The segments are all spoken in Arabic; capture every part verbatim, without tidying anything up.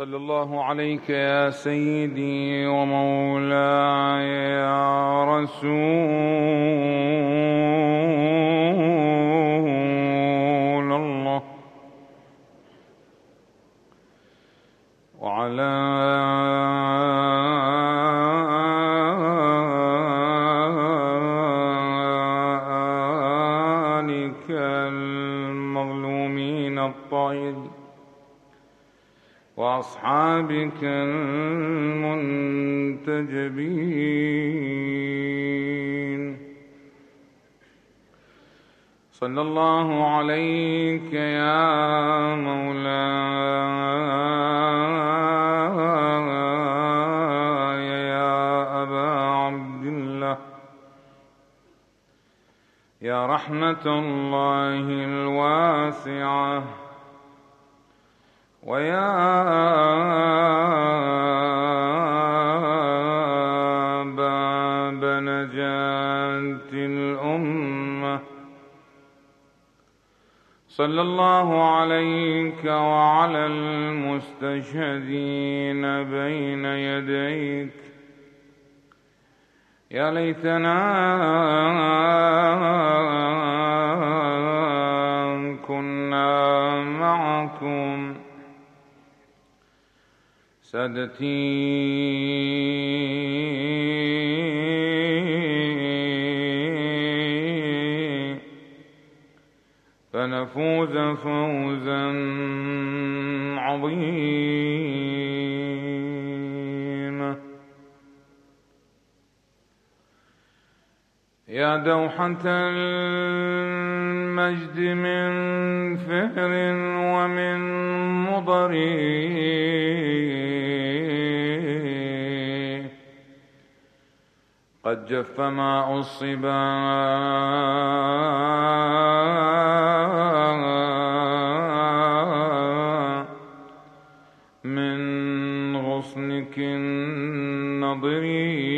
صلى الله عليك يا سيدي ومولاي يا رسول الله، وعلى آلك المظلومين الطاهرين وأصحابك المنتجبين. صلى الله عليك يا مولاي يا أبا عبد الله، يا رحمة الله الواسعة، ويا باب نجاة الأمة. صلى الله عليك وعلى المستشهدين بين يديك. يا ليتنا كنا معكم سادتي، فنفوز فوزا عظيما. يا دوحة المجد من فهر ومن مضر، قد جف ماء الصبا من غصنك النضري.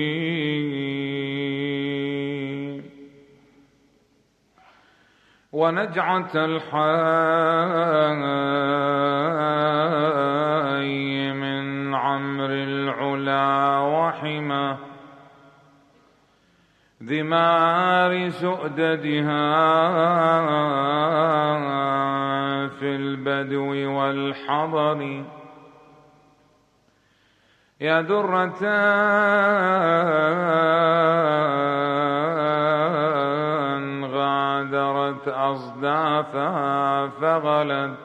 ونجعة الحي من عمر العلا وحمى ذمار سؤددها في البدو والحضر. يا درة غادرت أصدافها فغلت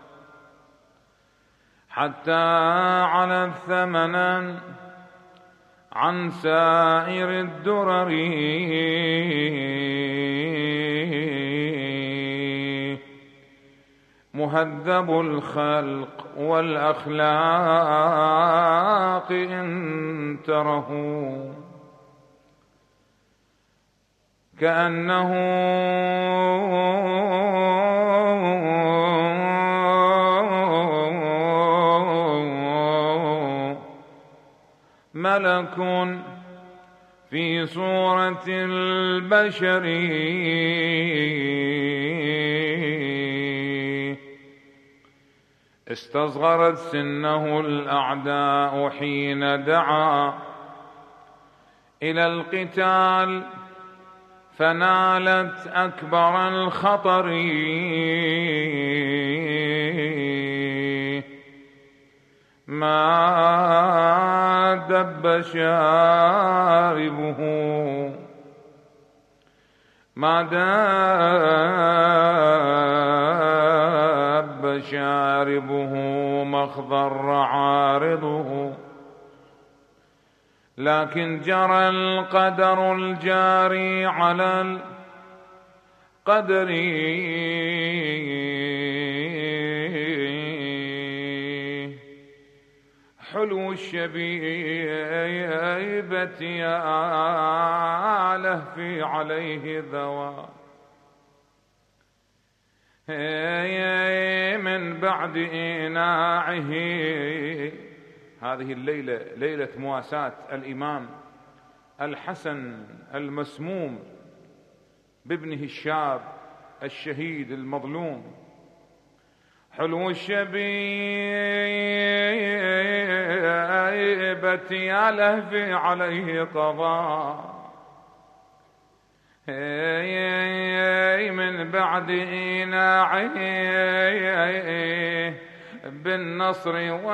حتى علت ثمنا عن سائر الدرر. مهذب الخلق والأخلاق إن تره كأنه ملك في صورة البشر. استصغرت سنه الأعداء حين دعا إلى القتال، فنالت أكبر الخطر. ما دب شاربه ما دب شاربه مخضر عارضه، لكن جرى القدر الجاري على القدر. حلو الشبيبة يا لهفي عليه ذوى، من بعد إيناعه. هذه الليلة ليلة مواساة الإمام الحسن المسموم بابنه الشاب الشهيد المظلوم. حلو الشبيبة شيبتي يا لهفي عليه قضاء. من بعد إيناعه بالنصر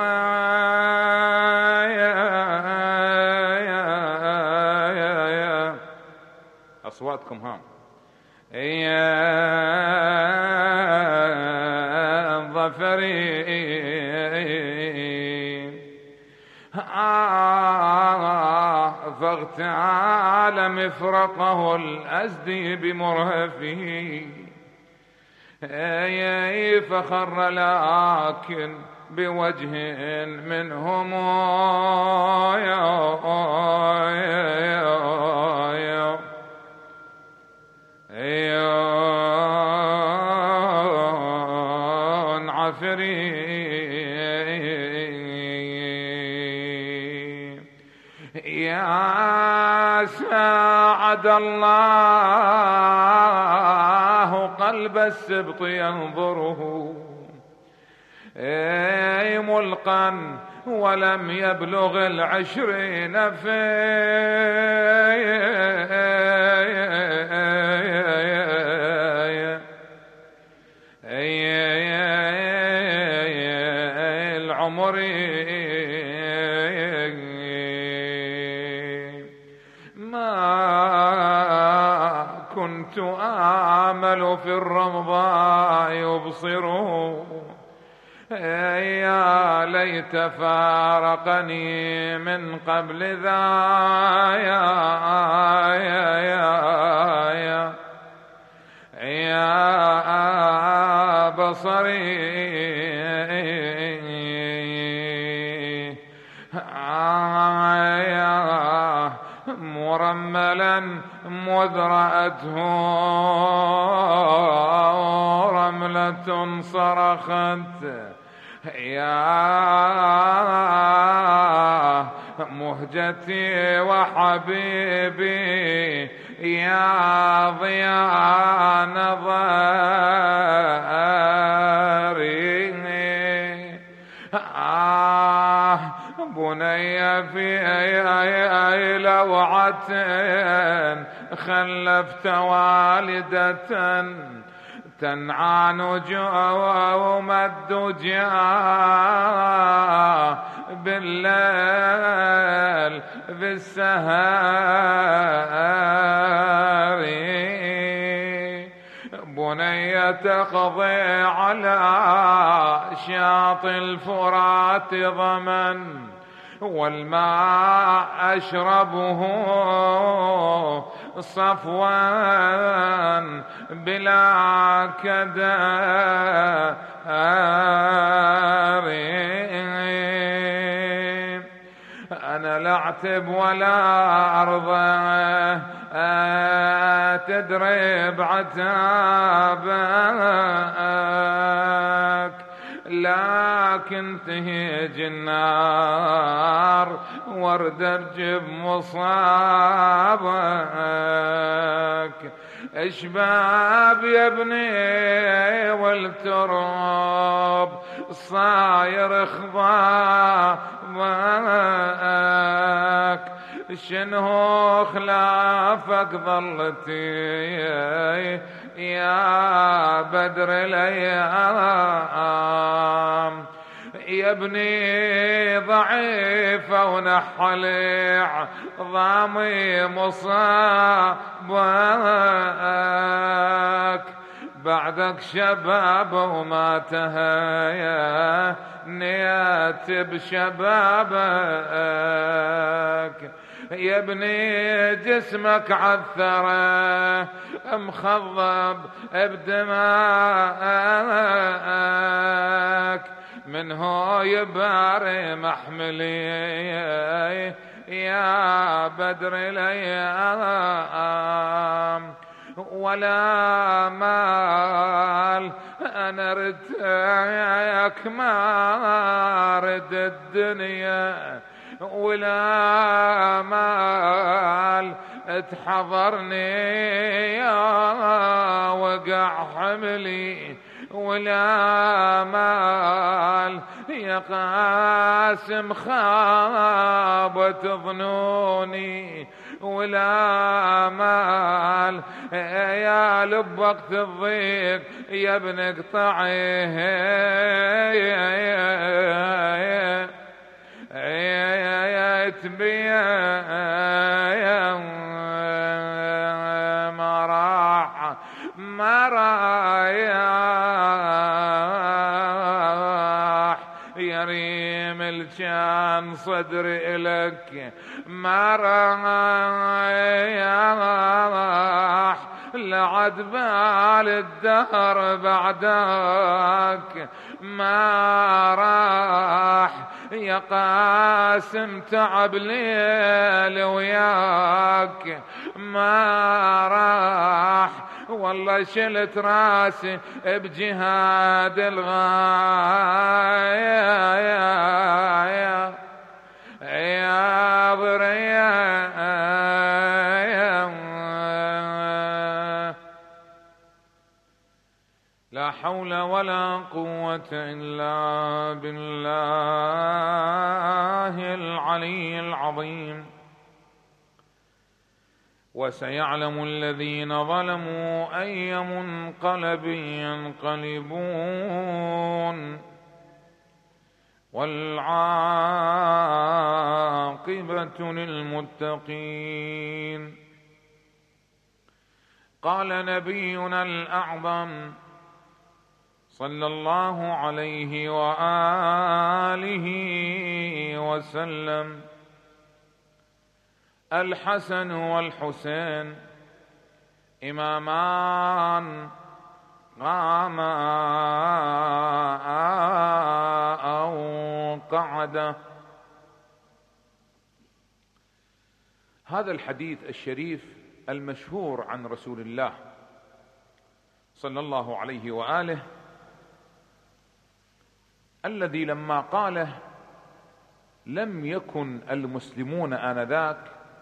أصواتكم ها يا ظفري فاغتال مفرقه الأزدي بمرهفه فخر لكن بوجه منهم عفري يا ساعد الله قلب السبط ينظره ملقا ولم يبلغ العشرين في العمر ما كنت آمل في الرمضاء يبصره يا ليت فارقني من قبل ذا يا يا يا يا بصري مرملا مذ رأته رملة صرخت يا مهجتي وحبيبي يا ضياء نظري آه بني في لوعة خلفت والدة تنعى نجوم الدجى بالليل بالسهر بني تقضي على شاطئ الفرات ضمن والماء أشربه صفوا بلا كدار أنا لا أعتب ولا أرضى تدرب عتابك لكن تهيج النار ورد ارجب مصابك اشباب يا ابني والتراب صاير خضابك شنو خلافك ظلتي يا بدر الايام يا ابني ضعيفة ونحلي عظامي مصابك بعدك شباب وما تهيا نيات بشبابك يا ابني جسمك عثره مخضب بدمائك من هو يباري محملي يا بدر الايام ولا مال انا ردك ما رد الدنيا ولا مال تحضرني يا وقع حملي ولا مال يا قاسم خابت ظنوني، ولا مال يا لب وقت الضيق يا ابن اقطعيه يا تبيا ما راح ما رايح يريم الجان صدري إلك ما رايح لعد بال الدهر بعدك ما راح يا قاسم تعب ليل وياك ما راح والله شلت راسي بجهاد الغاية يا يا بريا لا حول ولا قوة إلا بالله العلي العظيم. وسيعلم الذين ظلموا أي منقلب ينقلبون والعاقبة للمتقين. قال نبينا الأعظم صلى الله عليه وآله وسلم: الحسن والحسين إمامان قاما أو قعدا. هذا الحديث الشريف المشهور عن رسول الله صلى الله عليه وآله، الذي لما قاله لم يكن المسلمون آنذاك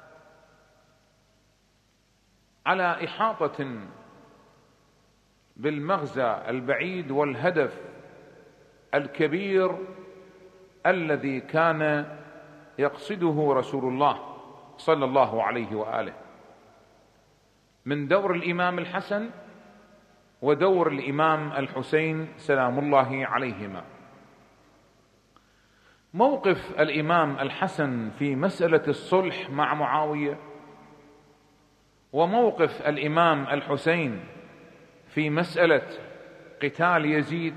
على إحاطة بالمغزى البعيد والهدف الكبير الذي كان يقصده رسول الله صلى الله عليه وآله من دور الإمام الحسن ودور الإمام الحسين سلام الله عليهما. موقف الإمام الحسن في مسألة الصلح مع معاوية، وموقف الإمام الحسين في مسألة قتال يزيد،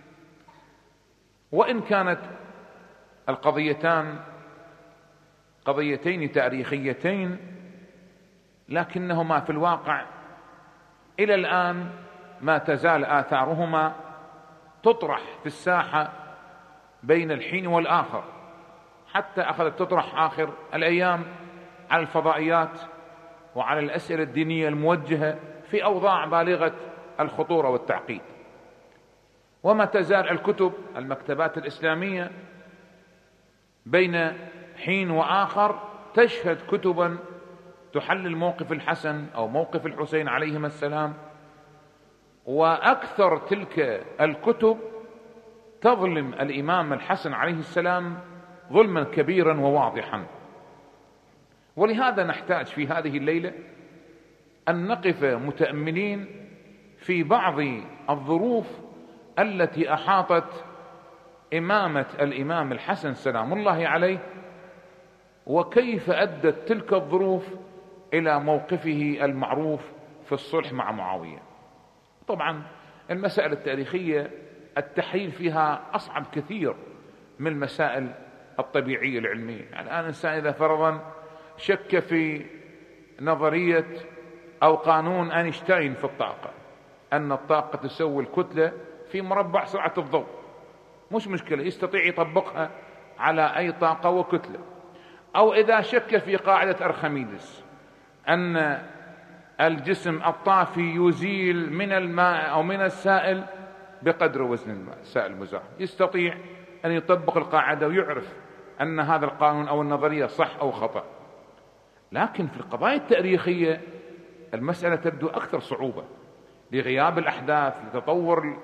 وإن كانت القضيتان قضيتين تاريخيتين، لكنهما في الواقع إلى الآن ما تزال آثارهما تطرح في الساحة بين الحين والآخر، حتى أخذت تطرح آخر الأيام على الفضائيات وعلى الأسئلة الدينية الموجهة في أوضاع بالغة الخطورة والتعقيد. وما تزال الكتب المكتبات الإسلامية بين حين وآخر تشهد كتبا تحلل موقف الحسن أو موقف الحسين عليهما السلام، وأكثر تلك الكتب تظلم الإمام الحسن عليه السلام ظلما كبيرا وواضحا. ولهذا نحتاج في هذه الليلة أن نقف متأملين في بعض الظروف التي أحاطت إمامة الإمام الحسن سلام الله عليه، وكيف أدت تلك الظروف إلى موقفه المعروف في الصلح مع معاوية. طبعا المسائل التاريخية التحليل فيها أصعب كثير من المسائل الطبيعية العلمية. يعني الآن الإنسان إذا فرضا شك في نظرية أو قانون أينشتاين في الطاقة، أن الطاقة تسوي الكتلة في مربع سرعة الضوء، مش مشكلة، يستطيع يطبقها على أي طاقة وكتلة. أو إذا شك في قاعدة أرخميدس أن الجسم الطافي يزيل من الماء أو من السائل بقدر وزن الماء السائل المزاح، يستطيع أن يطبق القاعدة ويعرف أن هذا القانون أو النظرية صح أو خطأ. لكن في القضايا التاريخية المسألة تبدو أكثر صعوبة لغياب الأحداث، لتطور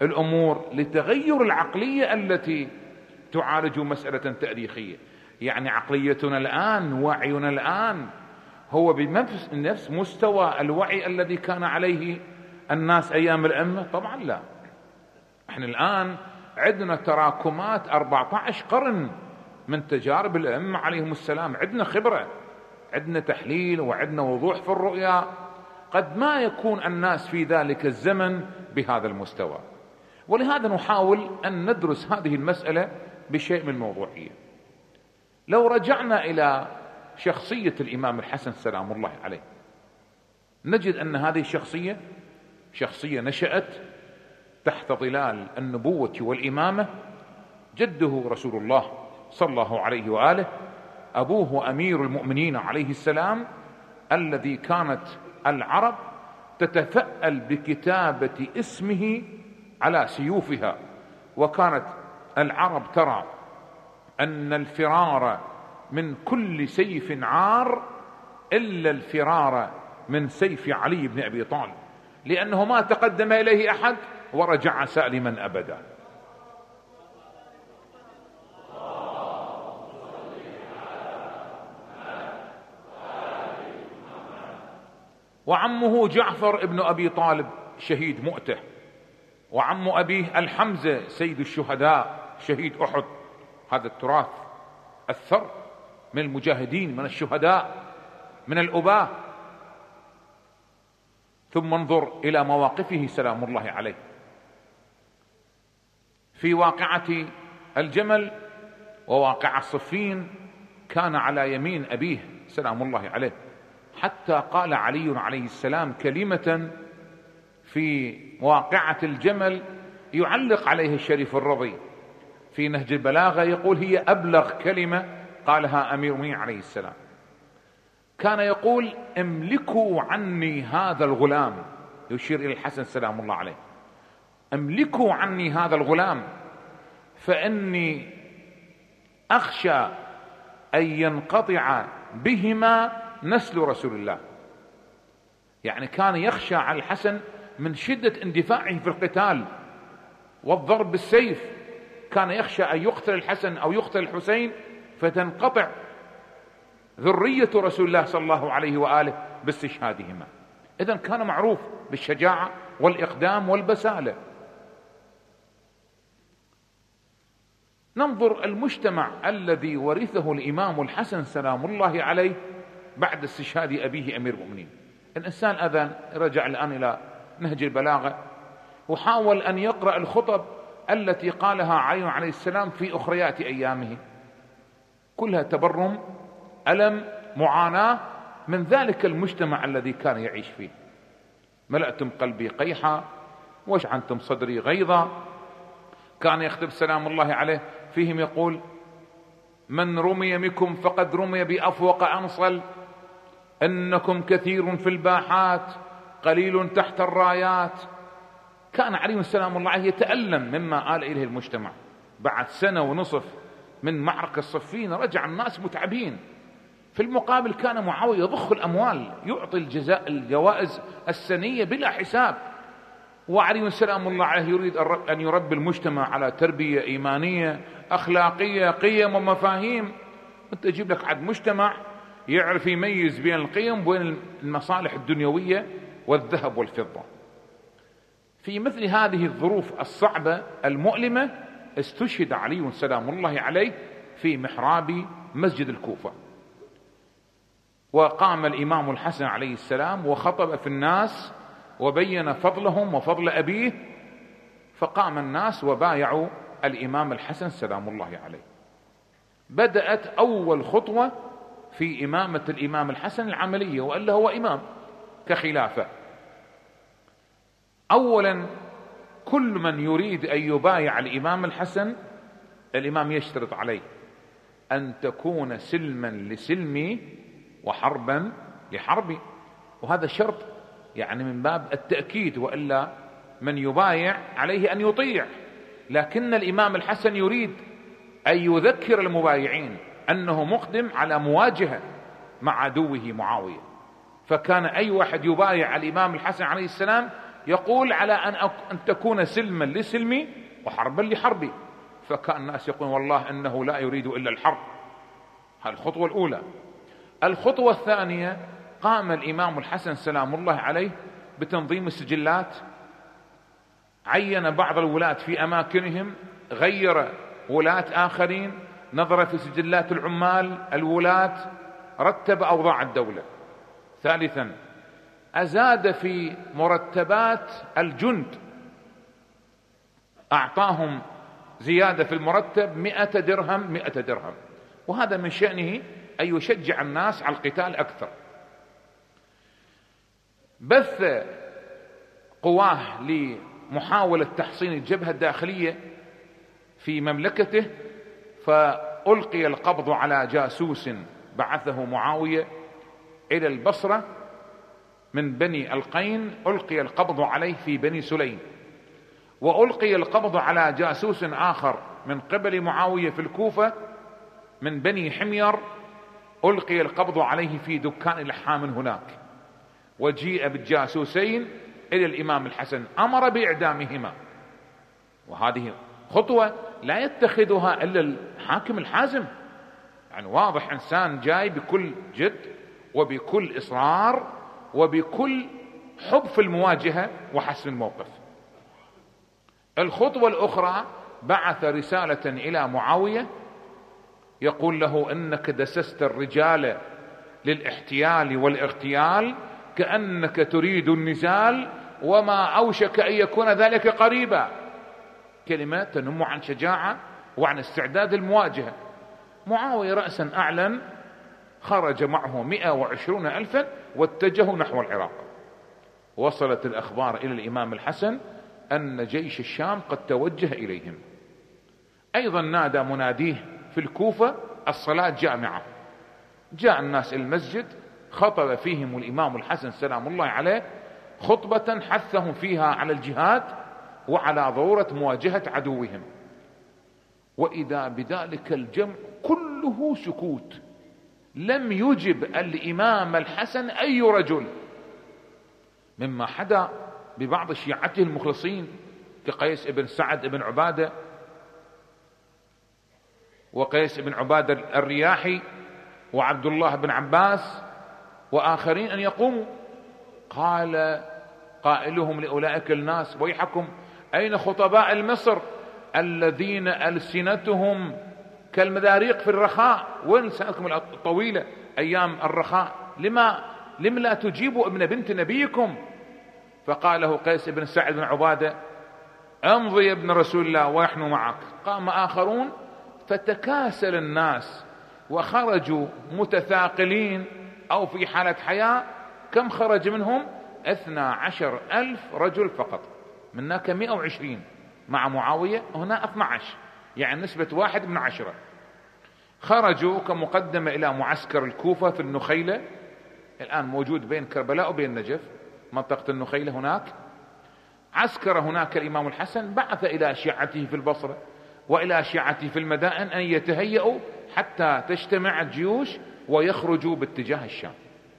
الأمور لتغير العقلية التي تعالج مسألة تاريخية. يعني عقليتنا الآن، وعينا الآن هو بنفس مستوى الوعي الذي كان عليه الناس أيام الأمة؟ طبعا لا. احنا الآن عندنا تراكمات أربعة عشر قرن من تجارب الأمة عليهم السلام، عندنا خبرة، عندنا تحليل، وعندنا وضوح في الرؤيا. قد ما يكون الناس في ذلك الزمن بهذا المستوى، ولهذا نحاول أن ندرس هذه المسألة بشيء من الموضوعية. لو رجعنا إلى شخصية الإمام الحسن سلام الله عليه، نجد أن هذه الشخصية شخصية نشأت تحت ظلال النبوة والإمامة. جده رسول الله صلى الله عليه وآله، أبوه أمير المؤمنين عليه السلام، الذي كانت العرب تتفأل بكتابة اسمه على سيوفها، وكانت العرب ترى أن الفرار من كل سيف عار إلا الفرار من سيف علي بن أبي طالب، لأنه ما تقدم إليه أحد ورجع سالما أبدا. وعمه جعفر ابن أبي طالب شهيد مؤتة، وعم أبيه الحمزة سيد الشهداء شهيد أحد. هذا التراث الثر من المجاهدين، من الشهداء، من الأباة. ثم انظر إلى مواقفه سلام الله عليه في واقعة الجمل وواقعة صفين، كان على يمين أبيه سلام الله عليه، حتى قال علي عليه السلام كلمة في واقعة الجمل يعلق عليه الشريف الرضي في نهج البلاغة، يقول هي أبلغ كلمة قالها أمير المؤمنين عليه السلام. كان يقول املكوا عني هذا الغلام، يشير إلى الحسن سلام الله عليه، املكوا عني هذا الغلام فإني أخشى أن ينقطع بهما نسل رسول الله. يعني كان يخشى على الحسن من شدة اندفاعه في القتال والضرب بالسيف، كان يخشى أن يقتل الحسن أو يقتل الحسين فتنقطع ذرية رسول الله صلى الله عليه وآله باستشهادهما. إذن كان معروف بالشجاعة والإقدام والبسالة. ننظر المجتمع الذي ورثه الإمام الحسن سلام الله عليه بعد استشهاد أبيه أمير المؤمنين. الإنسان أذن رجع الآن إلى نهج البلاغة وحاول أن يقرأ الخطب التي قالها علي عليه السلام في أخريات أيامه، كلها تبرم، ألم، معاناة من ذلك المجتمع الذي كان يعيش فيه. ملأتم قلبي قيحا واشعنتم صدري غيظا. كان يخطب سلام الله عليه فيهم يقول من رمي منكم فقد رمي بأفوق أنصل، إنكم كثير في الباحات قليل تحت الرايات. كان عليه سلام الله عليه يتألم مما آل إليه المجتمع. بعد سنة ونصف من معركة الصفين رجع الناس متعبين. في المقابل كان معاوية يضخ الأموال، يعطي الجزاء الجوائز السنية بلا حساب، وعلي سلام الله عليه يريد أن يربي المجتمع على تربية إيمانية أخلاقية، قيم ومفاهيم. أنت تجيب لك عد مجتمع يعرف يميز بين القيم وبين المصالح الدنيوية والذهب والفضة. في مثل هذه الظروف الصعبة المؤلمة استشهد علي سلام الله عليه في محراب مسجد الكوفة، وقام الإمام الحسن عليه السلام وخطب في الناس وبين فضلهم وفضل أبيه، فقام الناس وبايعوا الإمام الحسن سلام الله عليه. بدأت أول خطوة في إمامة الإمام الحسن العملية، وإلا هو إمام كخلافة. أولا كل من يريد أن يبايع الإمام الحسن الإمام يشترط عليه أن تكون سلما لسلمي وحربا لحربي، وهذا شرط يعني من باب التأكيد، وإلا من يبايع عليه أن يطيع. لكن الإمام الحسن يريد أن يذكر المبايعين أنه مقدم على مواجهة مع عدوه معاوية. فكان أي واحد يبايع الإمام الحسن عليه السلام يقول على أن, أن تكون سلما لسلمي وحربا لحربي. فكان الناس يقولون والله إنه لا يريد إلا الحرب. هذه الخطوة الأولى. الخطوة الثانية، قام الإمام الحسن سلام الله عليه بتنظيم السجلات، عين بعض الولاة في أماكنهم، غير ولاة آخرين، نظر في سجلات العمال الولاة، رتب أوضاع الدولة. ثالثا، أزاد في مرتبات الجند، أعطاهم زيادة في المرتب مئة درهم مئة درهم، وهذا من شأنه أن يشجع الناس على القتال أكثر. بث قواه لمحاولة تحصين الجبهة الداخلية في مملكته، فألقي القبض على جاسوس بعثه معاوية إلى البصرة من بني القين، ألقي القبض عليه في بني سليم، وألقي القبض على جاسوس آخر من قبل معاوية في الكوفة من بني حمير، ألقي القبض عليه في دكان لحام هناك، وجيء بالجاسوسين إلى الإمام الحسن، أمر بإعدامهما. وهذه خطوة لا يتخذها إلا الحاكم الحازم، يعني واضح إنسان جاي بكل جد وبكل إصرار وبكل حب في المواجهة وحسم الموقف. الخطوة الأخرى، بعث رسالة إلى معاوية يقول له إنك دسست الرجال للاحتيال والاغتيال كأنك تريد النزال، وما أوشك أن يكون ذلك قريبا. كلمة تنم عن شجاعة وعن استعداد المواجهة. معاوية رأسا أعلن، خرج معه مئة وعشرون ألفا واتجهوا نحو العراق. وصلت الأخبار إلى الإمام الحسن أن جيش الشام قد توجه إليهم. أيضا نادى مناديه في الكوفة الصلاة جامعة، جاء الناس إلى المسجد، خطب فيهم الإمام الحسن سلام الله عليه خطبة حثهم فيها على الجهاد وعلى ضرورة مواجهة عدوهم. وإذا بذلك الجمع كله سكوت، لم يجب الإمام الحسن أي رجل، مما حدا ببعض شيعته المخلصين كقيس بن سعد بن عبادة وقيس بن عبادة الرياحي وعبد الله بن عباس وآخرين أن يقوموا. قال قائلهم لأولئك الناس ويحكم، أين خطباء المصر الذين ألسنتهم كالمداريق في الرخاء؟ وين لسانكم الطويلة أيام الرخاء؟ لما لم لا تجيبوا ابن بنت نبيكم؟ فقال له قيس بن سعد بن عبادة، امضي يا ابن رسول الله ونحن معك. قام آخرون فتكاسل الناس وخرجوا متثاقلين أو في حالة حياة. كم خرج منهم؟ اثنى عشر ألف رجل فقط، منك مئة وعشرين مع معاوية، هنا اثنى عشر، يعني نسبة واحد من عشرة. خرجوا كمقدمة إلى معسكر الكوفة في النخيلة، الآن موجود بين كربلاء وبين نجف، منطقة النخيلة هناك. عسكر هناك الإمام الحسن، بعث إلى شيعته في البصرة وإلى شيعته في المدائن أن يتهيئوا حتى تجتمع الجيوش ويخرجوا باتجاه الشام.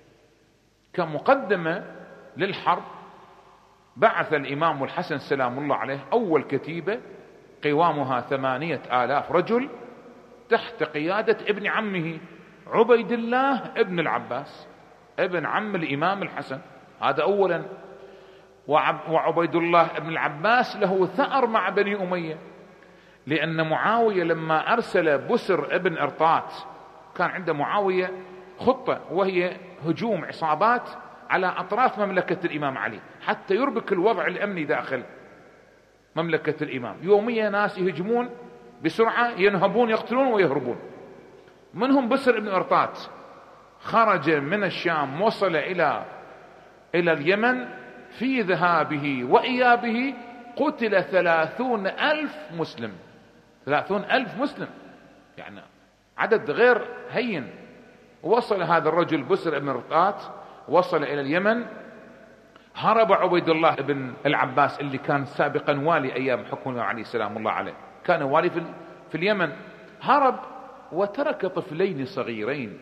كمقدمة للحرب بعث الإمام الحسن سلام الله عليه أول كتيبة قوامها ثمانية آلاف رجل تحت قيادة ابن عمه عبيد الله ابن العباس، ابن عم الإمام الحسن، هذا أولا. وعبيد الله ابن العباس له ثأر مع بني أمية، لأن معاوية لما أرسل بسر ابن أرطات كان عند معاوية خطة، وهي هجوم عصابات على أطراف مملكة الإمام علي حتى يربك الوضع الأمني داخل مملكة الإمام. يوميا ناس يهجمون بسرعة، ينهبون يقتلون ويهربون. منهم بسر ابن أرطات، خرج من الشام وصل إلى إلى اليمن، في ذهابه وإيابه قتل ثلاثون ألف مسلم، ثلاثون ألف مسلم، يعني عدد غير هين. وصل هذا الرجل بسر ابن أرطات وصل إلى اليمن، هرب عبيد الله بن العباس اللي كان سابقا والي أيام حكم علي سلام الله عليه، كان والي في, في اليمن، هرب وترك طفلين صغيرين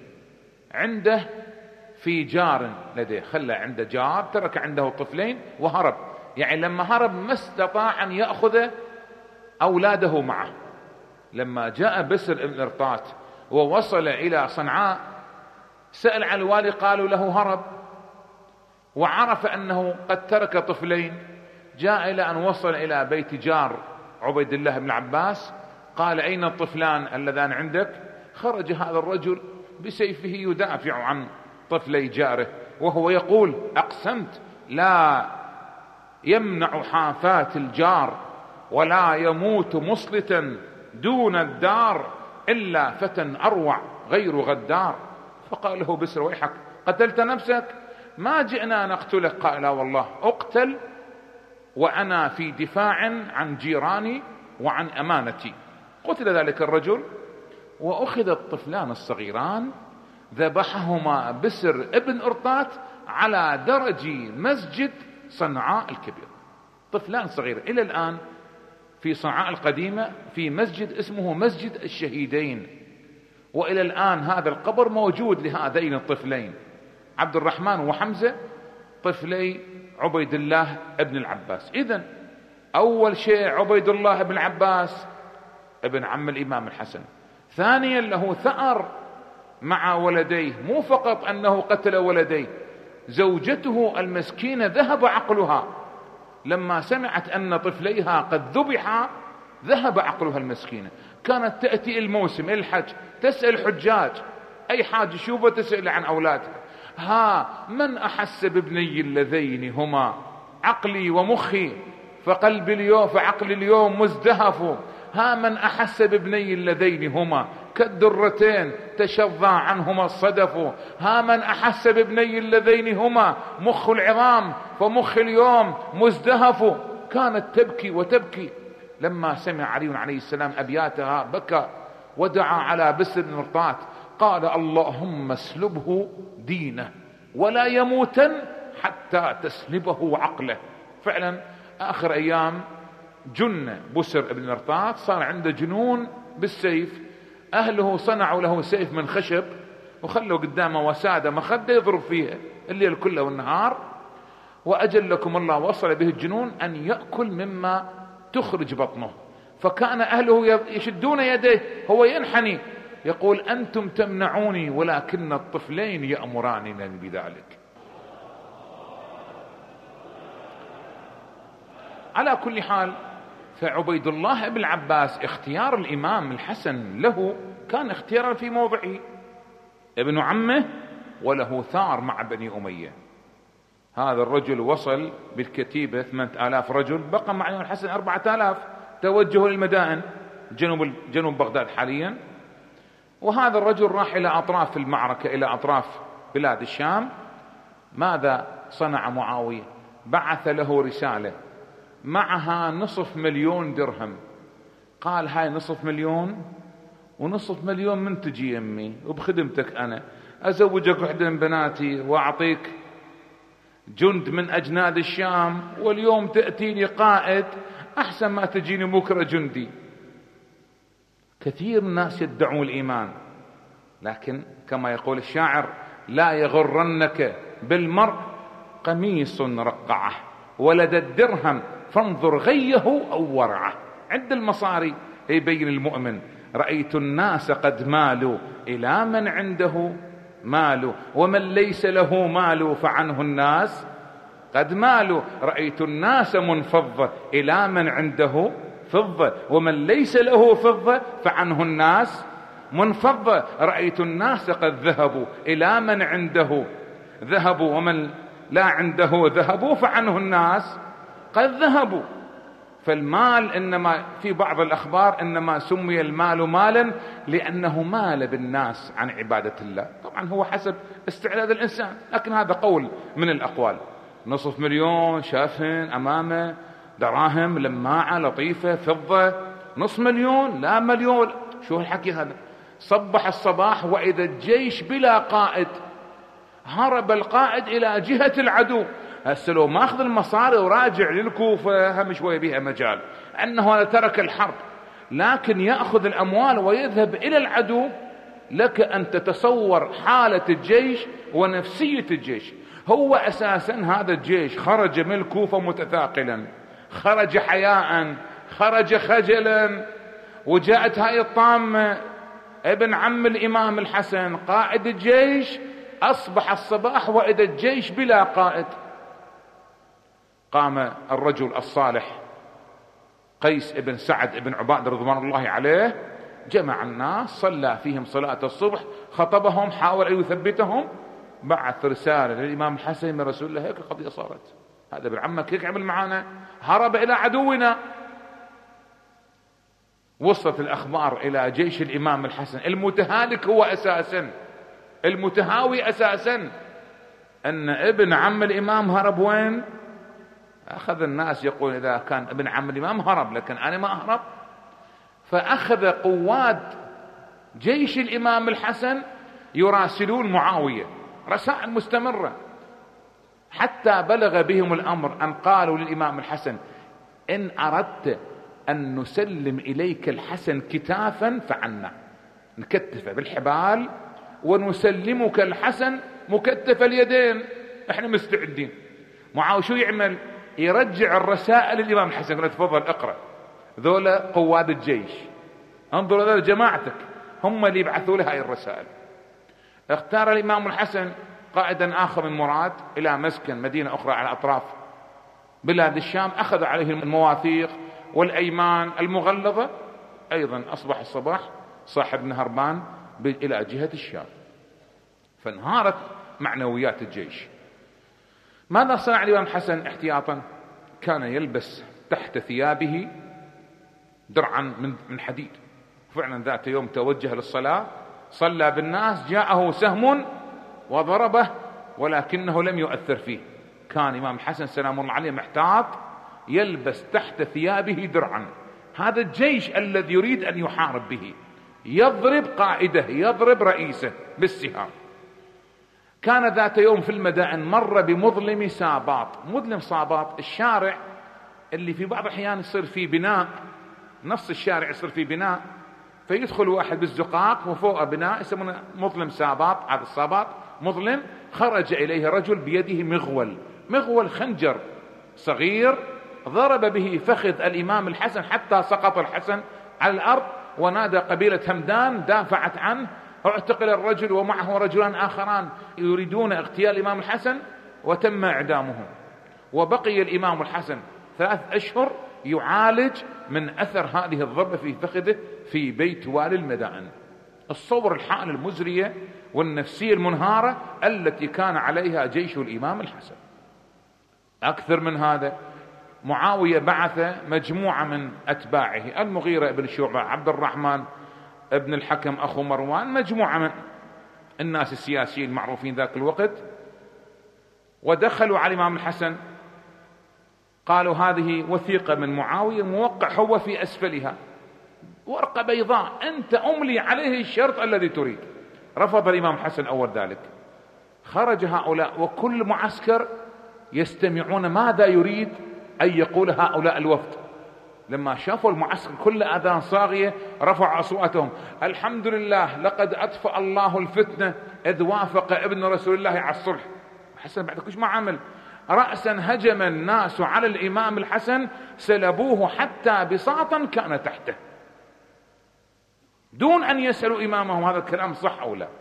عنده في جار لديه، خلى عنده جار، ترك عنده طفلين وهرب. يعني لما هرب ما استطاع أن يأخذ أولاده معه. لما جاء بسر ابن إرطات ووصل إلى صنعاء سأل عن الوالي، قالوا له هرب، وعرف أنه قد ترك طفلين. جاء إلى أن وصل إلى بيت جار عبيد الله بن عباس، قال أين الطفلان اللذان عندك؟ خرج هذا الرجل بسيفه يدافع عن طفلي جاره، وهو يقول أقسمت لا يمنع حافات الجار ولا يموت مصلتا دون الدار إلا فتى أروع غير غدار. فقال له بسر ويحك قتلت نفسك؟ ما جئنا نقتلك. قال لا والله أقتل وأنا في دفاع عن جيراني وعن أمانتي. قتل ذلك الرجل، وأخذ الطفلان الصغيران ذبحهما بسر ابن إرطات على درج مسجد صنعاء الكبير. طفلان صغير إلى الآن في صنعاء القديمة في مسجد اسمه مسجد الشهيدين، وإلى الآن هذا القبر موجود لهذين الطفلين عبد الرحمن وحمزة طفلي عبيد الله ابن العباس. إذن أول شيء عبيد الله ابن العباس ابن عم الإمام الحسن، ثانيا له ثأر مع ولديه، مو فقط أنه قتل ولديه، زوجته المسكينة ذهب عقلها لما سمعت أن طفليها قد ذبحا، ذهب عقلها المسكينة. كانت تأتي الموسم الحج تسأل حجاج، أي حاج يشوفه تسأل عن أولادها، ها من أحس بابني اللذين هما عقلي ومخي فقلبي اليوم فعقلي اليوم مزدهف، ها من أحس بابني اللذين هما كالدرتين تشظى عنهما الصدف، ها من أحس بابني اللذين هما مخ العظام فمخ اليوم مزدهف. كانت تبكي وتبكي. لما سمع علي عليه السلام أبياتها بكى ودعا على بسر بن إرطات، قال اللهم اسلبه دينه ولا يموتن حتى تسلبه عقله. فعلا آخر أيام جن بسر بن إرطات، صار عنده جنون بالسيف. أهله صنعوا له سيف من خشب وخلوا قدامه وسادة مخدة يضرب فيها الليل كله والنهار، وأجلكم الله وصل به الجنون أن يأكل مما تخرج بطنه. فكان أهله يشدون يديه هو ينحني يقول أنتم تمنعوني ولكن الطفلين يأمرانني بذلك. على كل حال، فعبيد الله بن العباس اختيار الإمام الحسن له كان اختيارا في موضعه، ابن عمه وله ثار مع بني أمية. هذا الرجل وصل بالكتيبة ثمانية آلاف رجل، بقى مع الإمام الحسن أربعة آلاف، توجهوا للمدائن جنوب, جنوب بغداد حاليا. وهذا الرجل راح إلى أطراف المعركة، إلى أطراف بلاد الشام. ماذا صنع معاوية؟ بعث له رسالة معها نصف مليون درهم، قال هاي نصف مليون ونصف مليون من تجي يمي وبخدمتك أنا، أزوجك واحدة من بناتي وأعطيك جند من أجناد الشام، واليوم تأتيني قائد أحسن ما تجيني بكرة جندي. كثير من الناس يدعون الإيمان، لكن كما يقول الشاعر لا يغرنك بالمرء قميص رقعه ولد الدرهم فانظر غيه أو ورعه. عند المصاري يبين المؤمن رأيت الناس قد مالوا إلى من عنده مال ومن ليس له مال فعنه الناس قد مالوا، رأيت الناس منفضة إلى من عنده فضة ومن ليس له فضة فعنه الناس منفضة، رأيت الناس قد ذهبوا إلى من عنده ذهبوا ومن لا عنده ذهبوا فعنه الناس قد ذهبوا. فالمال إنما في بعض الأخبار إنما سمي المال مالا لأنه مال بالناس عن عبادة الله. طبعا هو حسب استعداد الإنسان، لكن هذا قول من الأقوال. نصف مليون شافن أمامه، دراهم لماعة لطيفة فضة، نصف مليون لا مليون، شو الحكي هذا؟ صبح الصباح وإذا الجيش بلا قائد، هرب القائد إلى جهة العدو. هسه لو ماخذ المصاري وراجع للكوفة هم شوية بها مجال أنه ترك الحرب، لكن يأخذ الأموال ويذهب إلى العدو. لك أن تتصور حالة الجيش ونفسية الجيش. هو أساسا هذا الجيش خرج من الكوفة متثاقلا، خرج حياء، خرج خجلا، وجاءت هاي الطامة ابن عم الإمام الحسن قائد الجيش، أصبح الصباح وإذا الجيش بلا قائد. قام الرجل الصالح قيس ابن سعد ابن عباد رضوان الله عليه، جمع الناس، صلى فيهم صلاة الصبح، خطبهم، حاول أن يثبتهم، بعث رسالة للإمام الحسن من رسول الله: هيك القضية صارت، هذا ابن عمك هيك عمل معنا، هرب إلى عدونا. وصلت الأخبار إلى جيش الإمام الحسن المتهالك، هو أساسا المتهاوي أساسا، أن ابن عم الإمام هرب. وين؟ أخذ الناس يقول إذا كان ابن عم الإمام هرب، لكن أنا ما أهرب. فأخذ قوات جيش الإمام الحسن يراسلون معاوية رسائل مستمرة، حتى بلغ بهم الأمر أن قالوا للإمام الحسن: إن أردت أن نسلم إليك الحسن كتافا فعنا، نكتفه بالحبال ونسلمك الحسن مكتف اليدين، احنا مستعدين. معاوية شو يعمل؟ يرجع الرسائل للإمام الحسن، يقول: تفضل اقرأ، ذولا قواد الجيش، انظروا ذولا جماعتك، هم اللي يبعثوا له هاي الرسائل. اختار الإمام الحسن قائدا آخر من مراد إلى مسكن مدينة أخرى على أطراف بلاد الشام، أخذ عليه المواثيق والأيمان المغلظة. أيضا أصبح الصباح صاحب نهربان إلى جهة الشام، فانهارت معنويات الجيش. ماذا صنع الإمام الحسن احتياطا؟ كان يلبس تحت ثيابه درعا من حديد. فعلا ذات يوم توجه للصلاة، صلى بالناس، جاءه سهم وضربه ولكنه لم يؤثر فيه. كان إمام الحسن سلام الله عليه محتاط، يلبس تحت ثيابه درعا. هذا الجيش الذي يريد أن يحارب به، يضرب قائده، يضرب رئيسه بالسهام. كان ذات يوم في المدائن مر بمظلم ساباط. مظلم ساباط الشارع اللي في بعض الأحيان يصير فيه بناء، نص الشارع يصير فيه بناء، فيدخل واحد بالزقاق وفوق بناء يسمونه مظلم ساباط. هذا الساباط مظلم. خرج إليه رجل بيده مغول، مغول خنجر صغير، ضرب به فخذ الإمام الحسن حتى سقط الحسن على الأرض، ونادى قبيلة همدان، دافعت عنه، اعتقل الرجل ومعه رجلان آخران يريدون اغتيال الإمام الحسن، وتم إعدامهم. وبقي الإمام الحسن ثلاث أشهر يعالج من أثر هذه الضربة في فخذه في بيت والي المدائن. الصور الحالة المزرية والنفسية المنهارة التي كان عليها جيش الإمام الحسن. أكثر من هذا، معاوية بعث مجموعة من أتباعه: المغيرة بن شعبة، عبد الرحمن ابن الحكم أخو مروان، مجموعة من الناس السياسيين المعروفين ذاك الوقت، ودخلوا على الإمام الحسن. قالوا: هذه وثيقة من معاوية موقع هو في أسفلها، ورقة بيضاء، أنت أملي عليه الشرط الذي تريد. رفض الإمام الحسن أول ذلك. خرج هؤلاء وكل معسكر يستمعون ماذا يريد أن يقول هؤلاء الوفد. لما شافوا المعسكر كل أذان صاغية رفعوا أصواتهم: الحمد لله لقد أطفأ الله الفتنة إذ وافق ابن رسول الله على الصلح. حسن بعد كل ما عمل، رأسا هجم الناس على الإمام الحسن، سلبوه حتى بساطا كان تحته، دون أن يسألوا إمامهم هذا الكلام صح أو لا.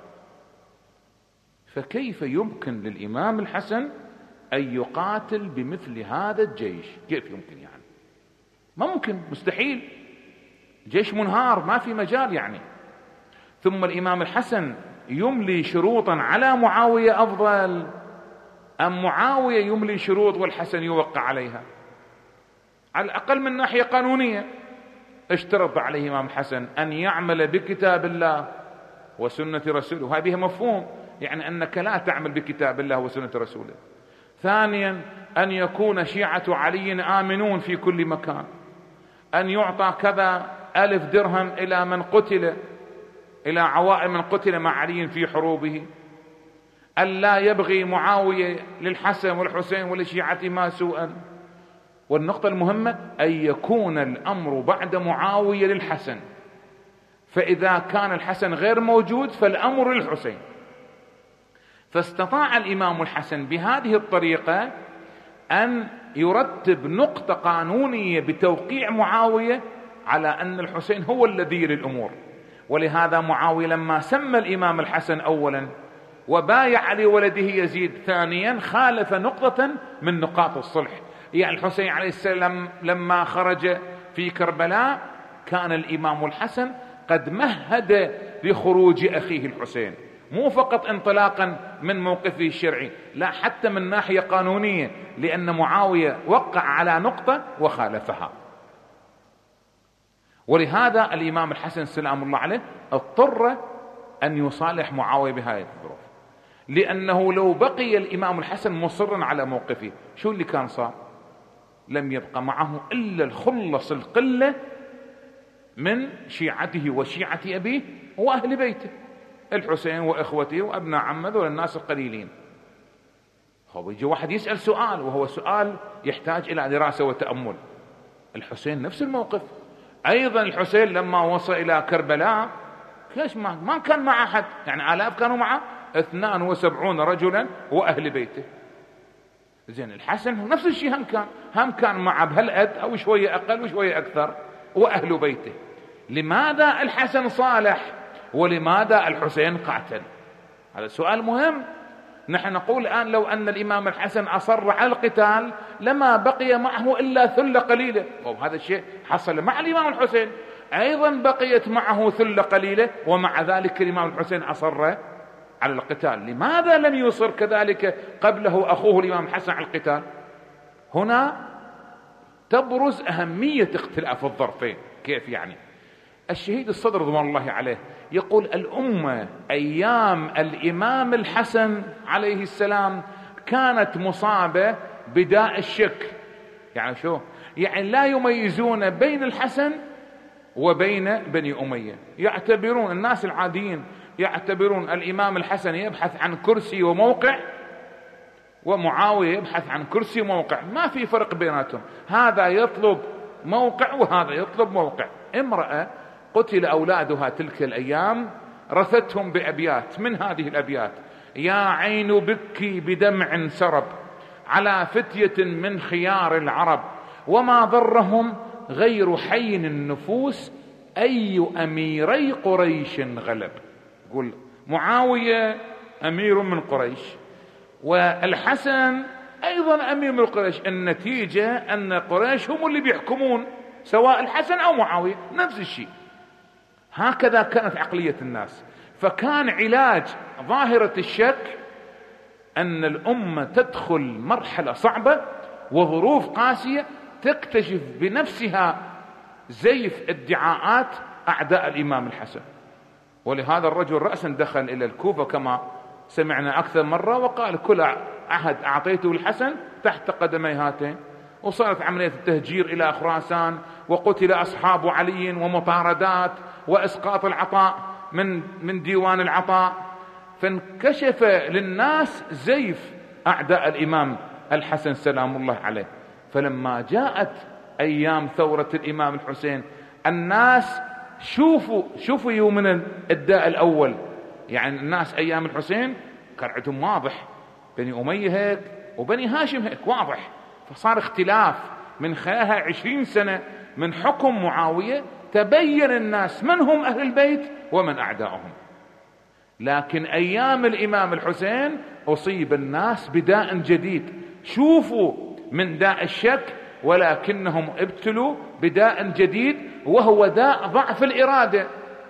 فكيف يمكن للإمام الحسن أن يقاتل بمثل هذا الجيش؟ كيف يمكن يعني؟ ما ممكن، مستحيل، جيش منهار، ما في مجال يعني. ثم الإمام الحسن يملي شروطا على معاوية أفضل أم معاوية يملي شروط والحسن يوقع عليها؟ على الأقل من ناحية قانونية اشترط عليه الإمام الحسن أن يعمل بكتاب الله وسنة رسوله، هذه مفهوم يعني أنك لا تعمل بكتاب الله وسنة رسوله. ثانيا أن يكون شيعة علي آمنون في كل مكان، أن يعطى كذا ألف درهم إلى من قتل، إلى عوائل من قتل مع علي في حروبه، أن لا يبغي معاوية للحسن والحسين ولشيعة ما سوءا. والنقطة المهمة أن يكون الأمر بعد معاوية للحسن، فإذا كان الحسن غير موجود فالأمر للحسين. فاستطاع الإمام الحسن بهذه الطريقة أن يرتب نقطة قانونية بتوقيع معاوية على أن الحسين هو الذي يلي الأمور. ولهذا معاوية لما سمى الإمام الحسن أولا وبايع لولده يزيد ثانيا خالف نقطة من نقاط الصلح. يعني الحسين عليه السلام لما خرج في كربلاء كان الإمام الحسن قد مهد لخروج أخيه الحسين، مو فقط انطلاقا من موقفه الشرعي، لا حتى من ناحية قانونية، لأن معاوية وقع على نقطة وخالفها. ولهذا الإمام الحسن سلام الله عليه اضطر أن يصالح معاوية بهذه الظروف، لأنه لو بقي الإمام الحسن مصرا على موقفه شو اللي كان صار؟ لم يبقى معه إلا الخلص القلة من شيعته وشيعة أبيه وأهل بيته، الحسين وإخوته وأبناء عمه والناس القليلين. هو يجي واحد يسأل سؤال وهو سؤال يحتاج إلى دراسة وتأمل. الحسين نفس الموقف أيضا. الحسين لما وصل إلى كربلاء ليش ما, ما كان مع أحد؟ يعني آلاف كانوا معه، اثنان وسبعون رجلا وأهل بيته. زين الحسن نفس الشيء، هم كان هم كان معه بهالقد أو شوية أقل وشوية أكثر وأهل بيته. لماذا الحسن صالح ولماذا الحسين قاتل؟ هذا سؤال مهم. نحن نقول الآن لو أن الإمام الحسن أصر على القتال لما بقي معه إلا ثلة قليلة، وهذا الشيء حصل مع الإمام الحسين، أيضا بقيت معه ثلة قليلة ومع ذلك الإمام الحسين أصر على القتال. لماذا لم يصر كذلك قبله أخوه الإمام الحسن على القتال؟ هنا تبرز أهمية اختلاف الظرفين. كيف يعني؟ الشهيد الصدر رضوان الله عليه يقول الأمة أيام الإمام الحسن عليه السلام كانت مصابة بداء الشك. يعني شو؟ يعني لا يميزون بين الحسن وبين بني أمية. يعتبرون الناس العاديين يعتبرون الإمام الحسن يبحث عن كرسي وموقع، ومعاوية يبحث عن كرسي وموقع، ما في فرق بيناتهم. هذا يطلب موقع وهذا يطلب موقع. امرأة قتل أولادها تلك الأيام رثتهم بأبيات، من هذه الأبيات: يا عين بكي بدمع سرب على فتية من خيار العرب، وما ضرهم غير حين النفوس أي أميري قريش غلب. يقول معاوية أمير من قريش والحسن أيضا أمير من قريش، النتيجة أن قريش هم اللي بيحكمون سواء الحسن أو معاوية، نفس الشيء. هكذا كانت عقلية الناس. فكان علاج ظاهرة الشك أن الأمة تدخل مرحلة صعبة وظروف قاسية تكتشف بنفسها زيف ادعاءات أعداء الإمام الحسن. ولهذا الرجل رأسا دخل إلى الكوفة كما سمعنا أكثر مرة وقال كل عهد أعطيته الحسن تحت قدمي هاتين. وصارت عملية التهجير إلى خراسان وقتل أصحاب علي ومطاردات وإسقاط العطاء من من ديوان العطاء. فانكشف للناس زيف أعداء الإمام الحسن سلام الله عليه. فلما جاءت أيام ثورة الإمام الحسين الناس شوفوا شوفوا من الداء الأول. يعني الناس أيام الحسين كان عندهم واضح، بني أمية هيك وبني هاشم هيك واضح. فصار اختلاف من خلالها عشرين سنة من حكم معاوية تبين الناس من هم أهل البيت ومن أعدائهم. لكن أيام الإمام الحسين أصيب الناس بداء جديد، شوفوا من داء الشك ولكنهم ابتلوا بداء جديد وهو داء ضعف الإرادة.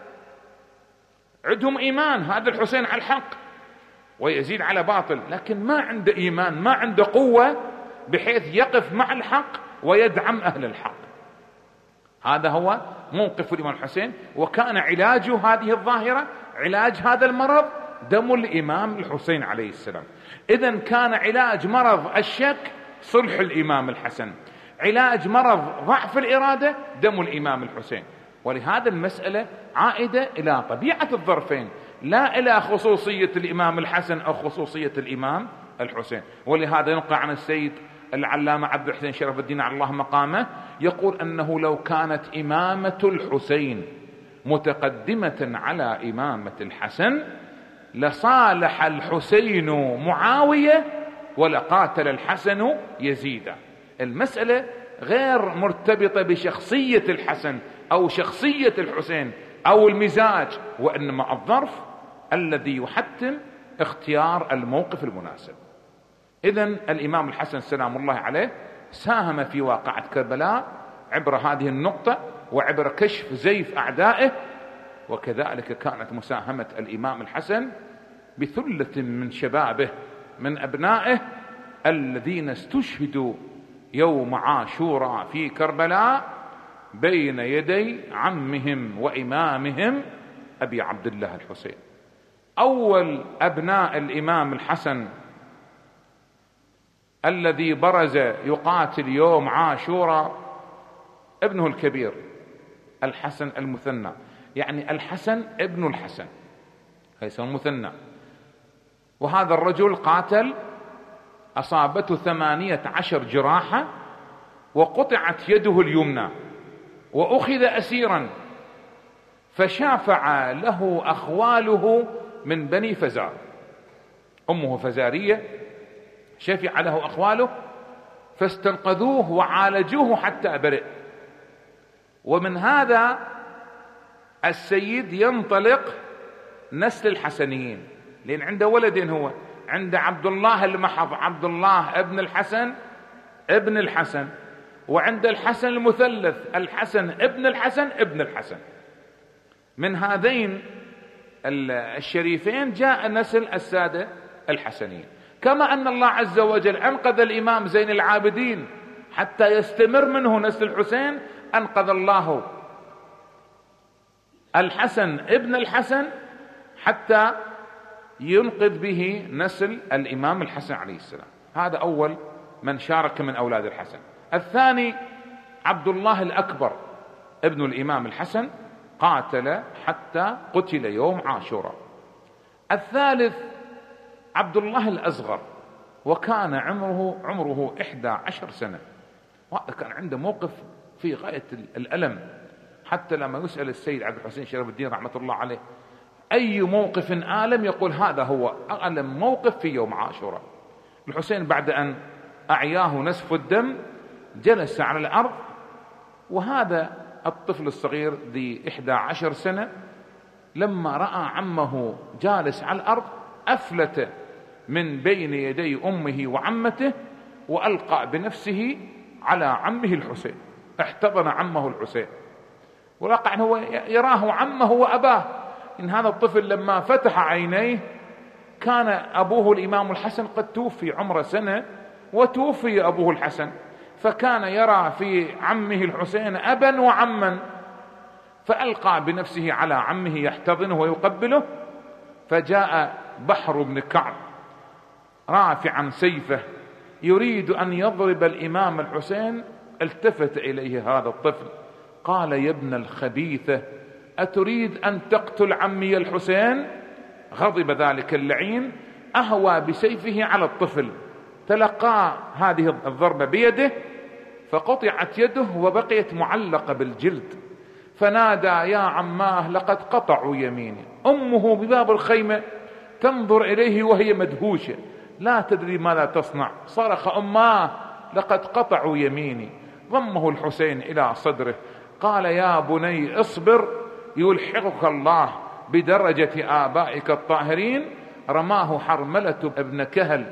عندهم إيمان هذا الحسين على الحق ويزيد على باطل، لكن ما عنده إيمان، ما عنده قوة بحيث يقف مع الحق ويدعم أهل الحق. هذا هو موقف الإمام الحسين. وكان علاج هذه الظاهرة، علاج هذا المرض، دم الإمام الحسين عليه السلام. إذن كان علاج مرض الشك صلح الإمام الحسن، علاج مرض ضعف الإرادة دم الإمام الحسين. ولهذا المسألة عائدة إلى طبيعة الظرفين، لا إلى خصوصية الإمام الحسن أو خصوصية الإمام الحسين. ولهذا ينقل عن السيد العلامة عبد الحسين شرف الدين على الله مقامه يقول أنه لو كانت إمامة الحسين متقدمة على إمامة الحسن لصالح الحسين معاوية ولقاتل الحسن يزيدا. المسألة غير مرتبطة بشخصية الحسن أو شخصية الحسين أو المزاج، وإنما الظرف الذي يحتم اختيار الموقف المناسب. إذن الإمام الحسن سلام الله عليه ساهم في واقعة كربلاء عبر هذه النقطة وعبر كشف زيف أعدائه، وكذلك كانت مساهمة الإمام الحسن بثلة من شبابه من أبنائه الذين استشهدوا يوم عاشوراء في كربلاء بين يدي عمهم وإمامهم أبي عبد الله الحسين. أول أبناء الإمام الحسن الذي برز يقاتل يوم عاشوراء ابنه الكبير الحسن المثنى، يعني الحسن ابن الحسن ليس المثنى. وهذا الرجل قاتل، أصابته ثمانية عشر جراحة، وقطعت يده اليمنى، وأخذ أسيرا، فشافع له أخواله من بني فزار، أمه فزارية، شفع له أخواله فاستنقذوه وعالجوه حتى برئ. ومن هذا السيد ينطلق نسل الحسنيين، لأن عنده ولدين، هو عنده عبد الله المحض، عبد الله ابن الحسن ابن الحسن، وعند الحسن المثلث الحسن ابن الحسن ابن الحسن. من هذين الشريفين جاء نسل السادة الحسنيين. كما أن الله عز وجل أنقذ الإمام زين العابدين حتى يستمر منه نسل الحسين، أنقذ الله الحسن ابن الحسن حتى ينقذ به نسل الإمام الحسن عليه السلام. هذا أول من شارك من أولاد الحسن. الثاني عبد الله الأكبر ابن الإمام الحسن، قاتل حتى قتل يوم عاشوراء. الثالث عبد الله الأصغر، وكان عمره عمره إحدى عشر سنة، وهذا كان عنده موقف في غاية الألم، حتى لما يسأل السيد عبد الحسين شرف الدين رحمة الله عليه أي موقف آلم، يقول هذا هو ألم موقف في يوم عاشوراء. الحسين بعد أن أعياه نسف الدم جلس على الأرض، وهذا الطفل الصغير ذي إحدى عشر سنة لما رأى عمه جالس على الأرض أفلت من بين يدي أمه وعمته وألقى بنفسه على عمه الحسين، احتضن عمه الحسين، ولقى أنه يراه عمه وأباه. إن هذا الطفل لما فتح عينيه كان أبوه الإمام الحسن قد توفي عمره سنة، وتوفي أبوه الحسن، فكان يرى في عمه الحسين أبا وعما، فألقى بنفسه على عمه يحتضنه ويقبله. فجاء بحر بن كعب رافعا سيفه يريد أن يضرب الإمام الحسين، التفت إليه هذا الطفل قال: يا ابن الخبيثة، أتريد أن تقتل عمي الحسين؟ غضب ذلك اللعين، أهوى بسيفه على الطفل، تلقى هذه الضربة بيده فقطعت يده وبقيت معلقة بالجلد، فنادى: يا عماه لقد قطعوا يميني. أمه بباب الخيمة تنظر إليه وهي مدهوشة لا تدري ماذا تصنع، صرخ: أماه لقد قطعوا يميني. ضمه الحسين إلى صدره قال: يا بني اصبر يلحقك الله بدرجة آبائك الطاهرين. رماه حرملة ابن كهل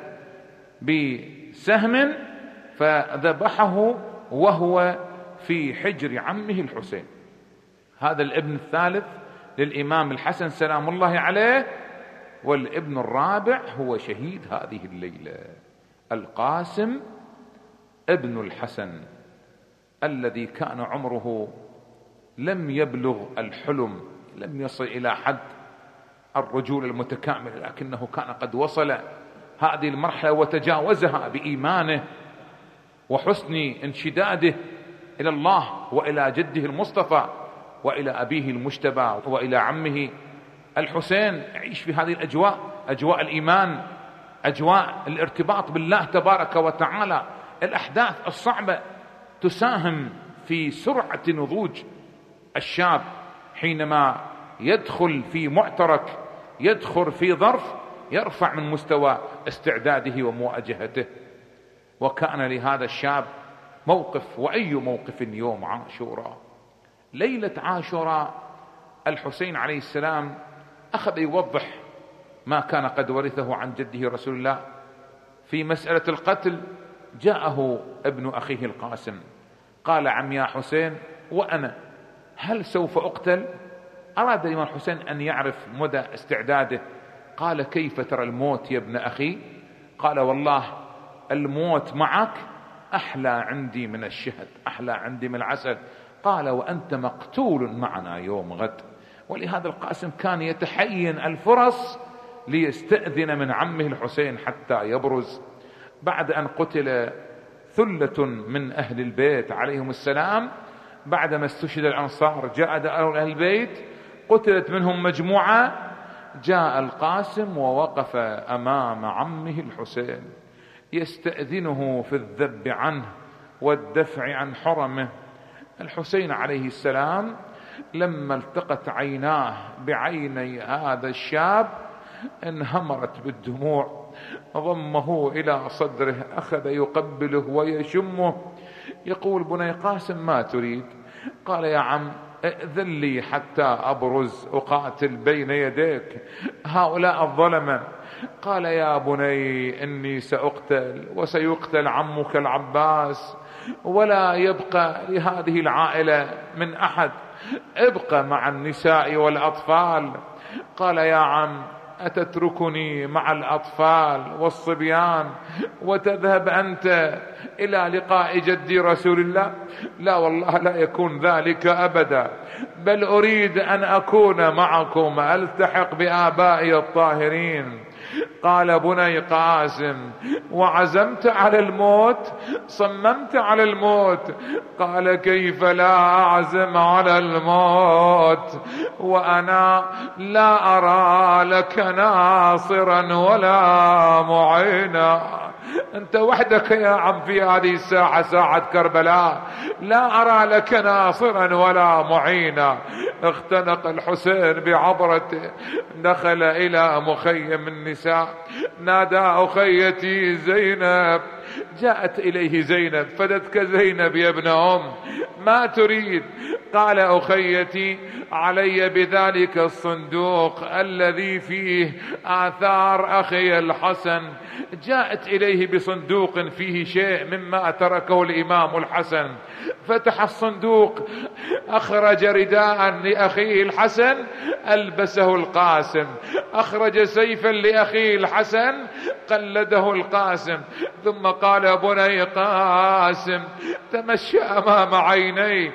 بسهم فذبحه وهو في حجر عمه الحسين. هذا الابن الثالث للإمام الحسن سلام الله عليه. والابن الرابع هو شهيد هذه الليلة، القاسم ابن الحسن، الذي كان عمره لم يبلغ الحلم، لم يصل إلى حد الرجول المتكامل، لكنه كان قد وصل هذه المرحلة وتجاوزها بإيمانه وحسن انشداده إلى الله وإلى جده المصطفى وإلى أبيه المجتبى وإلى عمه الحسين. يعيش في هذه الأجواء، أجواء الإيمان، أجواء الارتباط بالله تبارك وتعالى. الأحداث الصعبة تساهم في سرعة نضوج الشاب حينما يدخل في معترك يدخل في ظرف يرفع من مستوى استعداده ومواجهته. وكان لهذا الشاب موقف، وأي موقف يوم عاشوراء. ليلة عاشوراء الحسين عليه السلام أخذ يوضح ما كان قد ورثه عن جده رسول الله في مسألة القتل. جاءه ابن أخيه القاسم قال: عم يا حسين، وأنا هل سوف أقتل؟ أراد الإمام الحسين أن يعرف مدى استعداده. قال: كيف ترى الموت يا ابن أخي؟ قال: والله الموت معك أحلى عندي من الشهد، أحلى عندي من العسل. قال: وأنت مقتول معنا يوم غد. ولهذا القاسم كان يتحين الفرص ليستأذن من عمه الحسين حتى يبرز. بعد أن قتل ثلة من أهل البيت عليهم السلام، بعدما استشهد الأنصار جاء أهل البيت، قتلت منهم مجموعة، جاء القاسم ووقف أمام عمه الحسين يستأذنه في الذب عنه والدفع عن حرمه. الحسين عليه السلام لما التقت عيناه بعيني هذا الشاب انهمرت بالدموع، ضمه إلى صدره، أخذ يقبله ويشمه، يقول: بني قاسم ما تريد؟ قال: يا عم ائذن لي حتى أبرز أقاتل بين يديك هؤلاء الظلمة. قال: يا بني إني سأقتل وسيقتل عمك العباس، ولا يبقى لهذه العائلة من أحد، ابقى مع النساء والأطفال. قال: يا عم أتتركني مع الأطفال والصبيان وتذهب أنت إلى لقاء جدي رسول الله؟ لا والله لا يكون ذلك أبدا، بل أريد أن أكون معكم، ألتحق بآبائي الطاهرين. قال: بني قاسم، وعزمت على الموت؟ صممت على الموت؟ قال: كيف لا أعزم على الموت وأنا لا أرى لك ناصرا ولا معينا؟ أنت وحدك يا عم في هذه الساعة، ساعة كربلاء، لا أرى لك ناصرا ولا معينا. اختنق الحسين بعبرته، دخل إلى مخيم النساء، نادى: أخيتي زينب. جاءت إليه زينب: فدتك زينب يا ابن أم، ما تريد؟ قال: أخيتي علي بذلك الصندوق الذي فيه آثار أخي الحسن. جاءت إليه بصندوق فيه شيء مما تركه الإمام الحسن، فتح الصندوق، أخرج رداء لأخيه الحسن ألبسه القاسم، أخرج سيفا لأخيه الحسن قلده القاسم، ثم قال: بني قاسم تمشى أمام عيني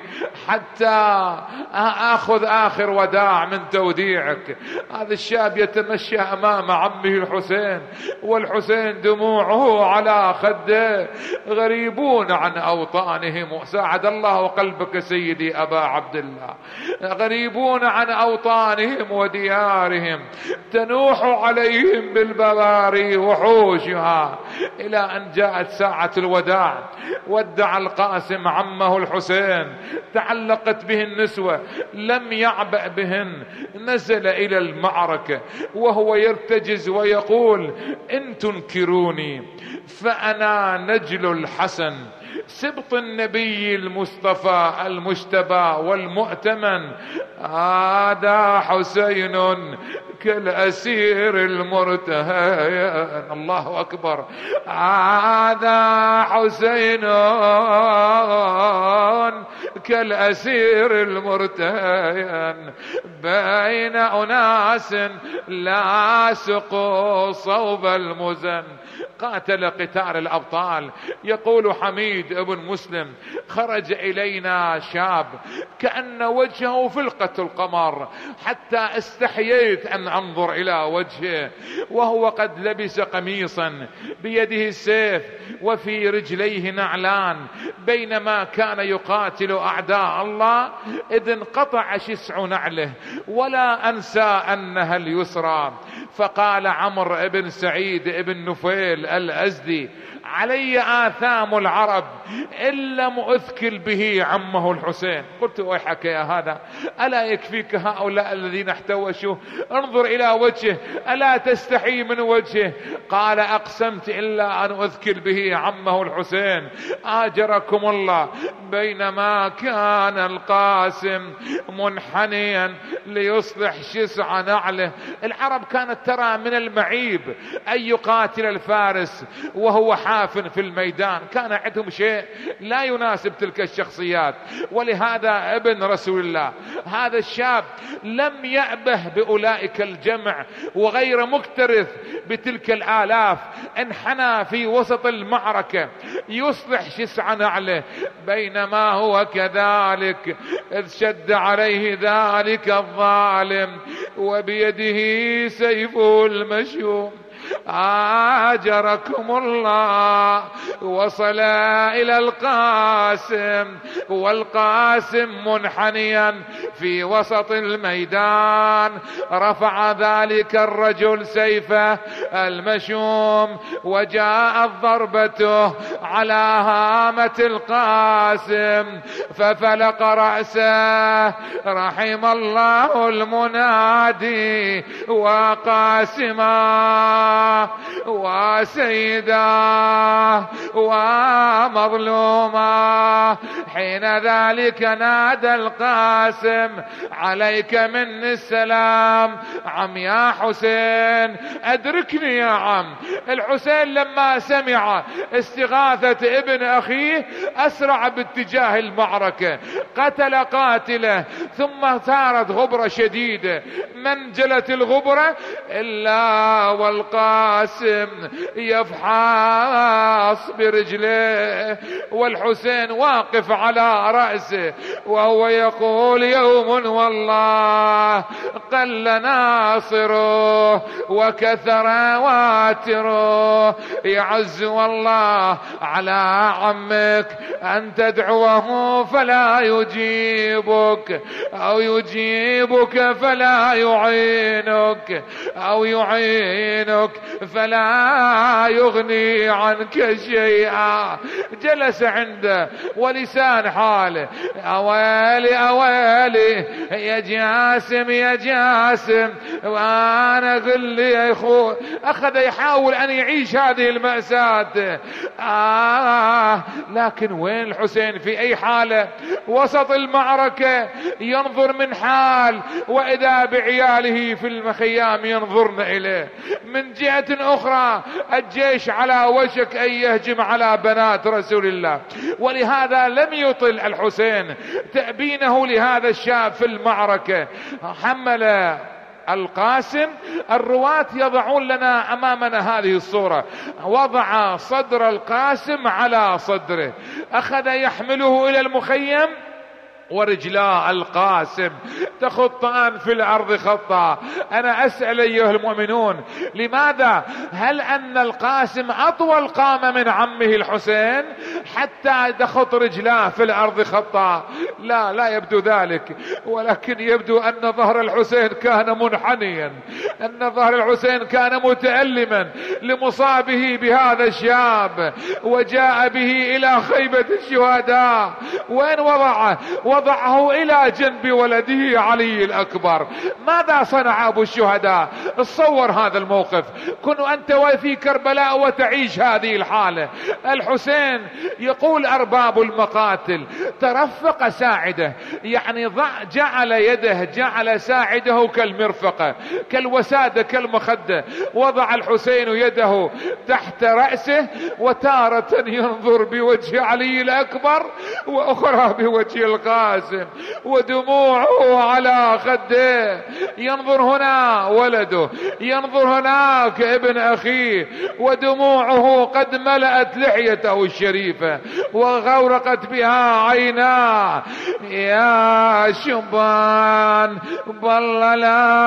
حتى أخذ آخر وداع من توديعك. هذا الشاب يتمشى أمام عمه الحسين، والحسين دموعه على خده. غريبون عن أوطانهم، ساعد الله قلبك سيدي أبا عبد الله، غريبون عن أوطانهم وديارهم، تنوح عليهم بالبواري وحوشها، إلى أن جاءت ساعة الوداع. ودع القاسم عمه الحسين، تعلقت به النسوة، لم يعبأ بهن، نزل إلى المعركة وهو يرتجز ويقول: إن تنكروني فأنا نجل الحسن، سبط النبي المصطفى المجتبى والمؤتمن. هذا حسين كالأسير المرتهن. الله أكبر. هذا حسين كالأسير المرتهن بين أناس لاصقوا صوب المزن. قاتل قتال الأبطال. يقول حميد ابن مسلم: خرج إلينا شاب كأن وجهه فلقة القمر، حتى استحييت أن أنظر إلى وجهه، وهو قد لبس قميصا، بيده السيف وفي رجليه نعلان، بينما كان يقاتل أعداء الله إذ انقطع شسع نعله، ولا أنسى أنها اليسرى. فقال عمرو بن سعيد بن نفيل الأزدي: علي آثام العرب إن لم أثكل به عمه الحسين. قلت: ويحك يا هذا، ألا يكفيك هؤلاء الذين احتوشوا؟ انظر إلى وجهه، ألا تستحي من وجهه؟ قال: أقسمت إلا أن أثكل به عمه الحسين. آجركم الله. بينما كان القاسم منحنيا ليصلح شسع نعله، العرب كانت ترى من المعيب أن يقاتل الفارس وهو حاف في الميدان، كان عندهم شيء لا يناسب تلك الشخصيات. ولهذا ابن رسول الله هذا الشاب لم يأبه بأولئك الجمع وغير مكترث بتلك الآلاف، انحنى في وسط المعركة يصلح شسع نعله. بينما هو كذلك إذ شد عليه ذلك الظالم وبيده سيفه المشيوم. آجركم الله. وصل إلى القاسم والقاسم منحنيا في وسط الميدان، رفع ذلك الرجل سيفه المشوم وجاءت ضربته على هامة القاسم ففلق رأسه. رحم الله المنادي وقاسما وسيدا ومظلوما. حين ذلك نادى القاسم: عليك مني السلام. عم يا حسين أدركني يا عم. الحسين لما سمع استغاثة ابن أخيه أسرع باتجاه المعركة، قتل قاتله، ثم صارت غبرة شديدة. من جلت الغبرة إلا والقاسم يفحص برجليه والحسين واقف على رأسه وهو يقول: يوم والله قل ناصره وكثر واتره. يعز والله على عمك أن تدعوه فلا يجيبك، أو يجيبك فلا يعينك، أو يعينك فلا يغني عنك شيئا. جلس عنده ولسان حاله: أويلي أويلي يا جاسم يا جاسم، وأنا قل لي يا إخوة. أخذ يحاول أن يعيش هذه المأساة. آه لكن وين الحسين؟ في أي حالة؟ وسط المعركة ينظر من حال، وإذا بعياله في المخيام ينظرن إليه. من جهة أخرى الجيش على وشك أن يهجم على بنات رسول الله. ولهذا لم يطل الحسين تأبينه لهذا الشاب في المعركة. حمل القاسم. الرواة يضعون لنا أمامنا هذه الصورة: وضع صدر القاسم على صدره، أخذ يحمله إلى المخيم، ورجلا القاسم تخطان في الأرض خطا. أنا أسأل أيها المؤمنون، لماذا؟ هل أن القاسم أطول قام من عمه الحسين حتى تخط رجلاه في الأرض خطا؟ لا، لا يبدو ذلك، ولكن يبدو أن ظهر الحسين كان منحنيا، أن ظهر الحسين كان متألما لمصابه بهذا الشاب، وجاء به إلى خيبة الشهداء. وين وضعه؟ وضعه إلى جنب ولده علي الأكبر. ماذا صنع أبو الشهداء؟ تصور هذا الموقف، كن أنت في كربلاء وتعيش هذه الحالة. الحسين يقول أرباب المقاتل: ترفق ساعده، يعني ضع جعل يده، جعل ساعده كالمرفقة، كالوسادة، كالمخدة. وضع الحسين يده تحت رأسه، وتارة ينظر بوجه علي الأكبر وأخرى بوجه القاسم، ودموعه على خده. ينظر هنا ولده، ينظر هناك ابن أخيه، ودموعه قد ملأت لحيته الشريفة وغورقت بها عيناه. يا شبان بالله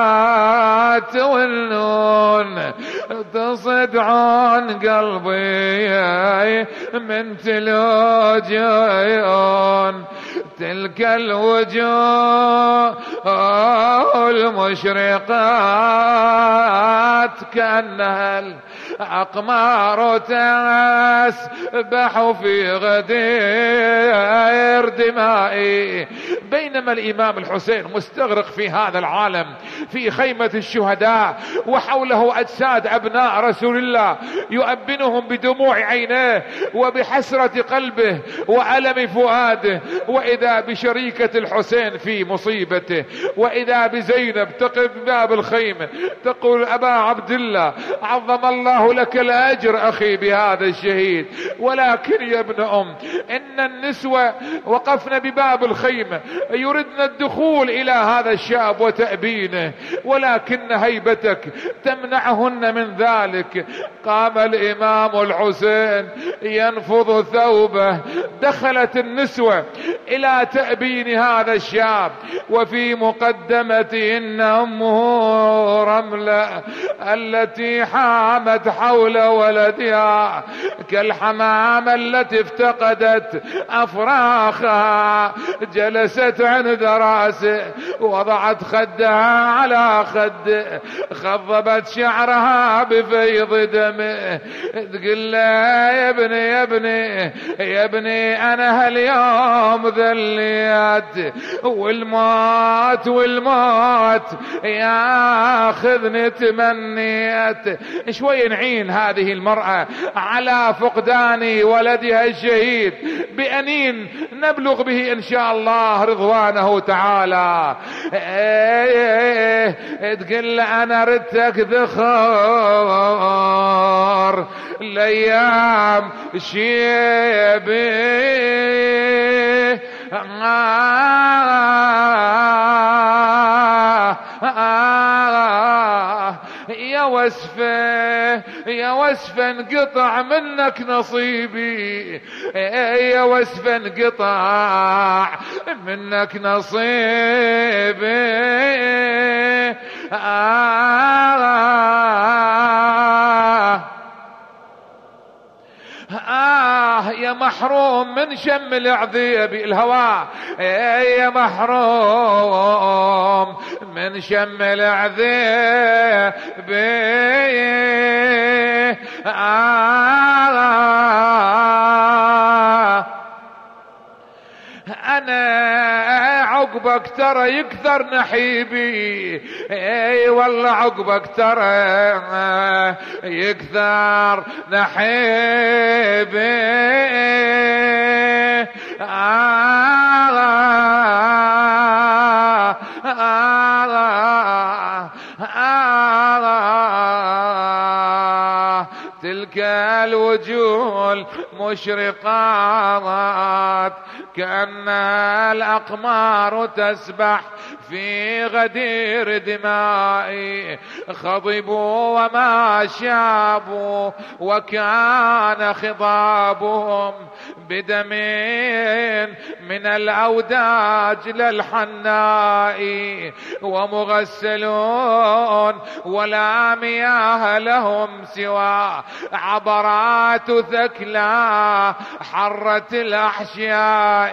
لا تولون، تصدعون قلبي من تلوجون. تلك الوجوه المشرقات كأنها الأقمار تسبح في غدير دمائي. بينما الإمام الحسين مستغرق في هذا العالم في خيمة الشهداء وحوله أجساد أبناء رسول الله يؤبنهم بدموع عينيه وبحسرة قلبه وألم فؤاده، وإذا بشريكة الحسين في مصيبته، وإذا بزينب تقف باب الخيمة تقول أبا عبد الله عظم الله لك الأجر أخي بهذا الشهيد، ولكن يا ابن أم إن النسوة وقفن بباب الخيمة يردن الدخول إلى هذا الشاب وتأبينه، ولكن هيبتك تمنعهن من ذلك. قام الإمام الحسين ينفض ثوبه، دخلت النسوة إلى تأبين هذا الشاب، وفي مقدمتهن أمه رملة التي حامت حول ولدها كالحمامة التي افتقدت أفراخها. جلست عند راسه وضعت خدها على خده، خضبت شعرها بفيض دمه، تقول له يا ابني يا ابني يا ابني أنا هاليوم ذليت، والموت والموت ياخذني تمنيت. شوي نعين هذه المرأة على فقدان ولدها الشهيد بأنين نبلغ به إن شاء الله رضوانه تعالى. تقول أنا ردتك ذخر الأيام شيبي يا وسفة يا وسفة انقطع منك نصيبي، يا وسفة انقطع منك نصيبي. آه آه يا محروم من شم العذيب الهواء، يا محروم من شم العذيب. آه أنا عقبك ترى يكثر نحيبي، اي والله عقبك ترى يكثر نحيبي. آه آه آه تلك الوجوه المشرقات كأن الأقمار تسبح في غدير دمائي. خضبوا وما شابوا وكان خضابهم بدم من الأوداج للحناء، ومغسلون ولا مياه لهم سوى عبرات ثكلى حرت الأحشاء.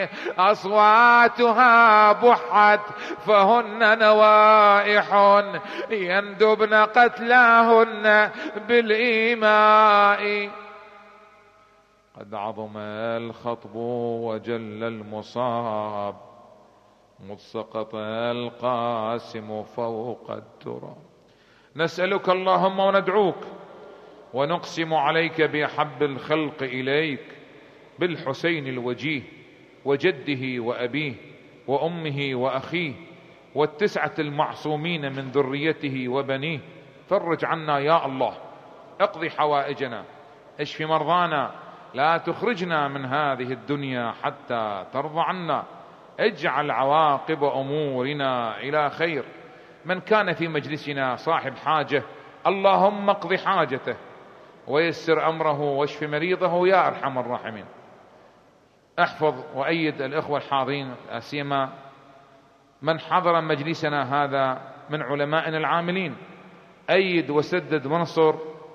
أصواتها بحت فهن نوائح يندبن قتلاهن بالإيماء. قد عظم الخطب وجل المصاب، مذ سقط القاسم فوق التراب. نسألك اللهم وندعوك ونقسم عليك بأحب الخلق إليك بالحسين الوجيه وجده وأبيه وأمه وأخيه والتسعة المعصومين من ذريته وبنيه. فرج عنا يا الله، اقضي حوائجنا، اشف مرضانا، لا تخرجنا من هذه الدنيا حتى ترضى عنا. اجعل عواقب أمورنا إلى خير. من كان في مجلسنا صاحب حاجة اللهم اقضي حاجته ويسر أمره واشف مريضه يا أرحم الراحمين. احفظ وأيد الإخوة الحاضرين، سيما من حضر مجلسنا هذا من علمائنا العاملين. أيد وسدد وانصر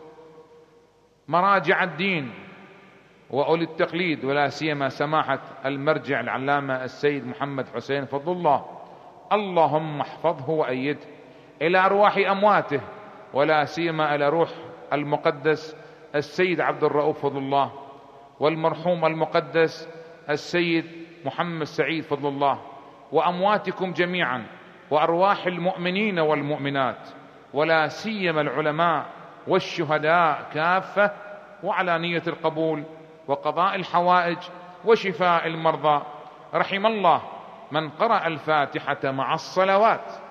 مراجع الدين وأولي التقليد، ولا سيما سماحة المرجع العلامة السيد محمد حسين فضل الله. اللهم احفظه وأيده إلى أرواح أمواته ولا سيما على روح المقدس السيد عبد الرؤوف فضل الله، والمرحوم المقدس السيد محمد سعيد فضل الله، وأمواتكم جميعا، وأرواح المؤمنين والمؤمنات، ولا سيما العلماء والشهداء كافة، وعلى نية القبول وقضاء الحوائج وشفاء المرضى. رحم الله من قرأ الفاتحة مع الصلوات.